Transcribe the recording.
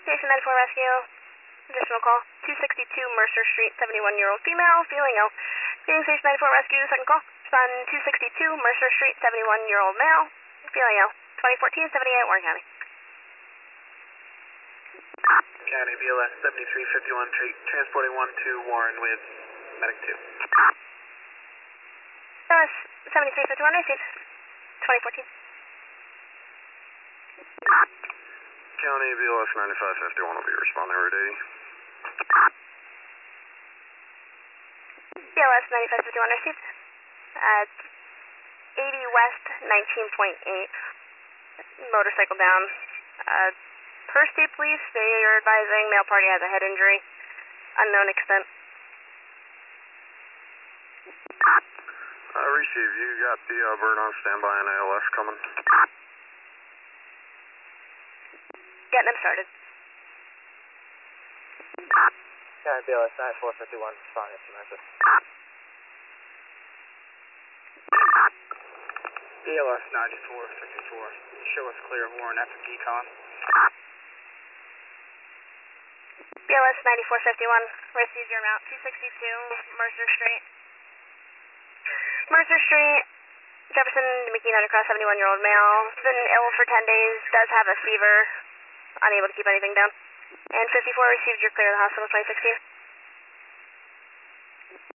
Station 94 Rescue. Additional call. 262 Mercer Street, 71-year-old female, feeling ill. Being Station 94 Rescue, second call. Respond 262 Mercer Street, 71-year-old male, feeling ill. 2014-78 Warren County. County BLS 7351, transporting 1 to Warren with medic 2. BLS 7351, received. 2014. County BLS 9551 will be responding Route 80. BLS 9551, received. 80 West, 19.8. Motorcycle down. Per state police, they are advising male party has a head injury. Unknown extent. Receive. You got the bird on standby and ALS coming. Getting them started. County BLS 9451, responding to Mercer. BLS 9454, show us clear of Warren after decon. BLS 9451, received your amount. 262 Mercer Street. Mercer Street, Jefferson to McKean Undercross, 71-year-old male. Been ill for 10 days, does have a fever, unable to keep anything down. And 54 received your clear of the hospital, 2016.